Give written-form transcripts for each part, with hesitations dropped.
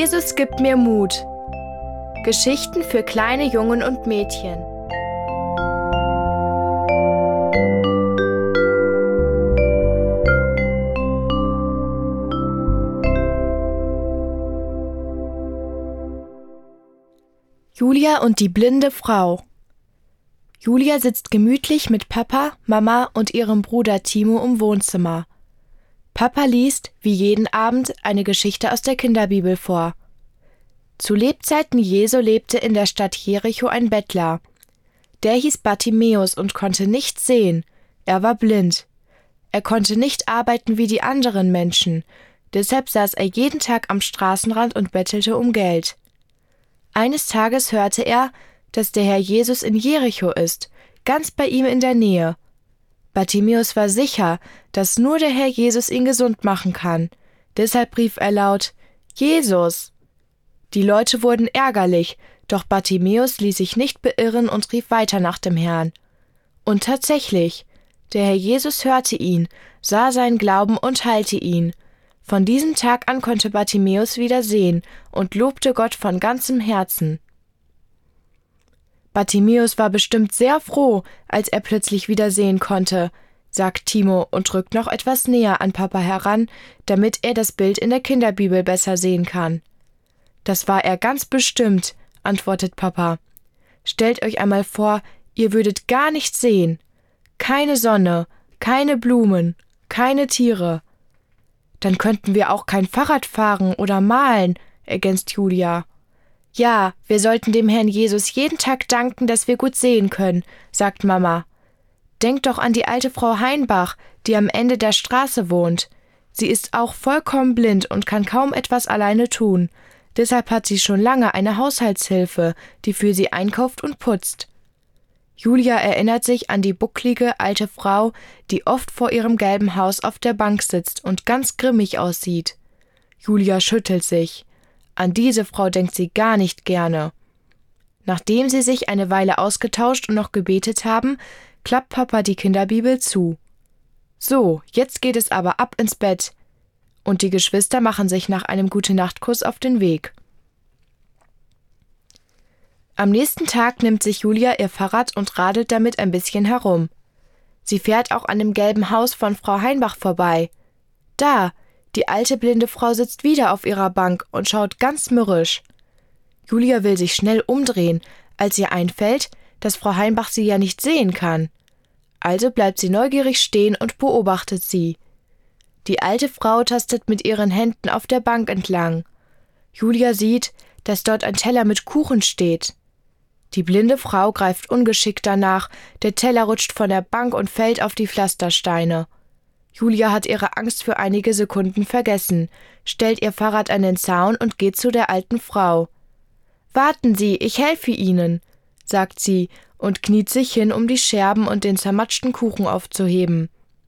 Jesus gibt mir Mut. Geschichten für kleine Jungen und Mädchen. Julia und die blinde Frau. Julia sitzt gemütlich mit Papa, Mama und ihrem Bruder Timo im Wohnzimmer. Papa liest, wie jeden Abend, eine Geschichte aus der Kinderbibel vor. Zu Lebzeiten Jesu lebte in der Stadt Jericho ein Bettler. Der hieß Bartimäus und konnte nichts sehen. Er war blind. Er konnte nicht arbeiten wie die anderen Menschen. Deshalb saß er jeden Tag am Straßenrand und bettelte um Geld. Eines Tages hörte er, dass der Herr Jesus in Jericho ist, ganz bei ihm in der Nähe. Bartimäus war sicher, dass nur der Herr Jesus ihn gesund machen kann. Deshalb rief er laut: Jesus! Die Leute wurden ärgerlich, doch Bartimäus ließ sich nicht beirren und rief weiter nach dem Herrn. Und tatsächlich, der Herr Jesus hörte ihn, sah seinen Glauben und heilte ihn. Von diesem Tag an konnte Bartimäus wieder sehen und lobte Gott von ganzem Herzen. Bartimäus war bestimmt sehr froh, als er plötzlich wieder sehen konnte, sagt Timo und rückt noch etwas näher an Papa heran, damit er das Bild in der Kinderbibel besser sehen kann. Das war er ganz bestimmt, antwortet Papa. Stellt euch einmal vor, ihr würdet gar nichts sehen. Keine Sonne, keine Blumen, keine Tiere. Dann könnten wir auch kein Fahrrad fahren oder malen, ergänzt Julia. Ja, wir sollten dem Herrn Jesus jeden Tag danken, dass wir gut sehen können, sagt Mama. Denkt doch an die alte Frau Heinbach, die am Ende der Straße wohnt. Sie ist auch vollkommen blind und kann kaum etwas alleine tun. Deshalb hat sie schon lange eine Haushaltshilfe, die für sie einkauft und putzt. Julia erinnert sich an die bucklige alte Frau, die oft vor ihrem gelben Haus auf der Bank sitzt und ganz grimmig aussieht. Julia schüttelt sich. An diese Frau denkt sie gar nicht gerne. Nachdem sie sich eine Weile ausgetauscht und noch gebetet haben, klappt Papa die Kinderbibel zu. So, jetzt geht es aber ab ins Bett. Und die Geschwister machen sich nach einem Gute-Nacht-Kuss auf den Weg. Am nächsten Tag nimmt sich Julia ihr Fahrrad und radelt damit ein bisschen herum. Sie fährt auch an dem gelben Haus von Frau Heinbach vorbei. Da, die alte blinde Frau sitzt wieder auf ihrer Bank und schaut ganz mürrisch. Julia will sich schnell umdrehen, als ihr einfällt, dass Frau Heinbach sie ja nicht sehen kann. Also bleibt sie neugierig stehen und beobachtet sie. Die alte Frau tastet mit ihren Händen auf der Bank entlang. Julia sieht, dass dort ein Teller mit Kuchen steht. Die blinde Frau greift ungeschickt danach, der Teller rutscht von der Bank und fällt auf die Pflastersteine. Julia hat ihre Angst für einige Sekunden vergessen, stellt ihr Fahrrad an den Zaun und geht zu der alten Frau. »Warten Sie, ich helfe Ihnen«, sagt sie und kniet sich hin, um die Scherben und den zermatschten Kuchen aufzuheben.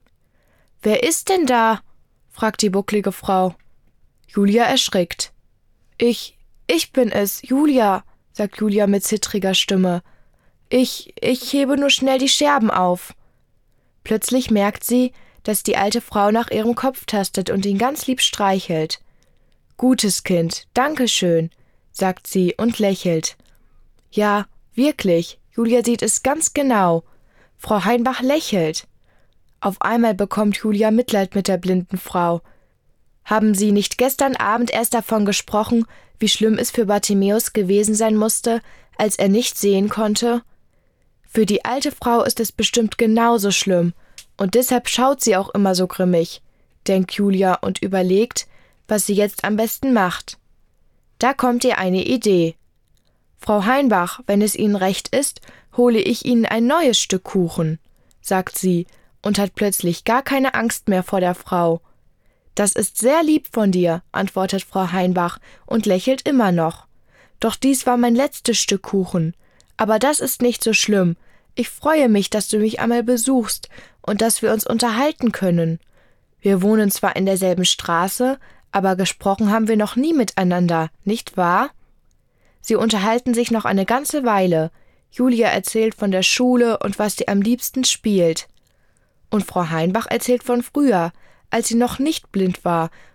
»Wer ist denn da?« fragt die bucklige Frau. Julia erschrickt. Ich bin es, Julia«, sagt Julia mit zittriger Stimme. Ich hebe nur schnell die Scherben auf.« Plötzlich merkt sie, dass die alte Frau nach ihrem Kopf tastet und ihn ganz lieb streichelt. »Gutes Kind, danke schön«, sagt sie und lächelt. Ja, wirklich, Julia sieht es ganz genau. Frau Heinbach lächelt. Auf einmal bekommt Julia Mitleid mit der blinden Frau. Haben Sie nicht gestern Abend erst davon gesprochen, wie schlimm es für Bartimäus gewesen sein musste, als er nicht sehen konnte? Für die alte Frau ist es bestimmt genauso schlimm, und deshalb schaut sie auch immer so grimmig, denkt Julia und überlegt, was sie jetzt am besten macht. Da kommt ihr eine Idee. »Frau Heinbach, wenn es Ihnen recht ist, hole ich Ihnen ein neues Stück Kuchen«, sagt sie und hat plötzlich gar keine Angst mehr vor der Frau. »Das ist sehr lieb von dir«, antwortet Frau Heinbach und lächelt immer noch. »Doch dies war mein letztes Stück Kuchen. Aber das ist nicht so schlimm. Ich freue mich, dass du mich einmal besuchst und dass wir uns unterhalten können. Wir wohnen zwar in derselben Straße, aber gesprochen haben wir noch nie miteinander, nicht wahr?« Sie unterhalten sich noch eine ganze Weile. Julia erzählt von der Schule und was sie am liebsten spielt. Und Frau Heinbach erzählt von früher, als sie noch nicht blind war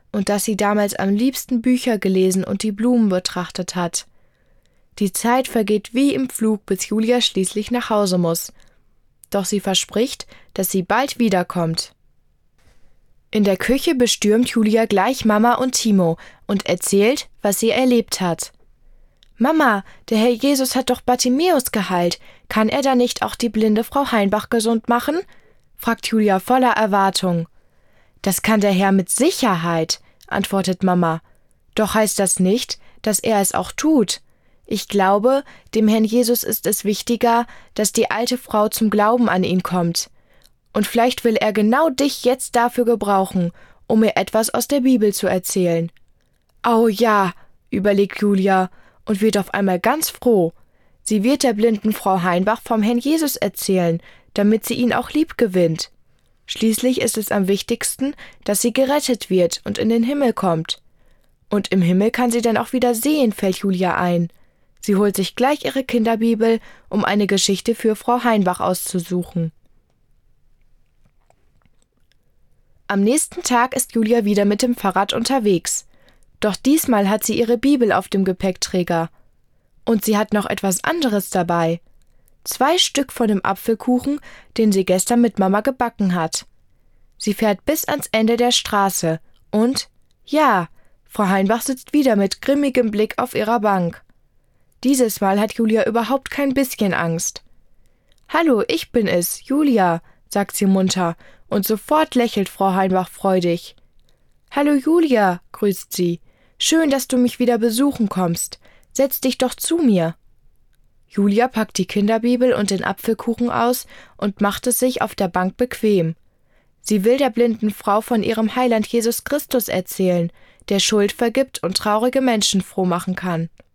und dass sie damals am liebsten Bücher gelesen und die Blumen betrachtet hat. Die Zeit vergeht wie im Flug, bis Julia schließlich nach Hause muss. Doch sie verspricht, dass sie bald wiederkommt. In der Küche bestürmt Julia gleich Mama und Timo und erzählt, was sie erlebt hat. »Mama, der Herr Jesus hat doch Bartimäus geheilt. Kann er da nicht auch die blinde Frau Heinbach gesund machen?« fragt Julia voller Erwartung. »Das kann der Herr mit Sicherheit«, antwortet Mama. »Doch heißt das nicht, dass er es auch tut. Ich glaube, dem Herrn Jesus ist es wichtiger, dass die alte Frau zum Glauben an ihn kommt. Und vielleicht will er genau dich jetzt dafür gebrauchen, um mir etwas aus der Bibel zu erzählen.« »Au ja«, überlegt Julia und wird auf einmal ganz froh. Sie wird der blinden Frau Heinbach vom Herrn Jesus erzählen, damit sie ihn auch lieb gewinnt. Schließlich ist es am wichtigsten, dass sie gerettet wird und in den Himmel kommt. Und im Himmel kann sie dann auch wieder sehen, fällt Julia ein. Sie holt sich gleich ihre Kinderbibel, um eine Geschichte für Frau Heinbach auszusuchen. Am nächsten Tag ist Julia wieder mit dem Fahrrad unterwegs. Doch diesmal hat sie ihre Bibel auf dem Gepäckträger. Und sie hat noch etwas anderes dabei. 2 Stück von dem Apfelkuchen, den sie gestern mit Mama gebacken hat. Sie fährt bis ans Ende der Straße und, ja, Frau Heinbach sitzt wieder mit grimmigem Blick auf ihrer Bank. Dieses Mal hat Julia überhaupt kein bisschen Angst. »Hallo, ich bin es, Julia«, sagt sie munter, und sofort lächelt Frau Heinbach freudig. »Hallo Julia«, grüßt sie, »schön, dass du mich wieder besuchen kommst. Setz dich doch zu mir.« Julia packt die Kinderbibel und den Apfelkuchen aus und macht es sich auf der Bank bequem. Sie will der blinden Frau von ihrem Heiland Jesus Christus erzählen, der Schuld vergibt und traurige Menschen froh machen kann.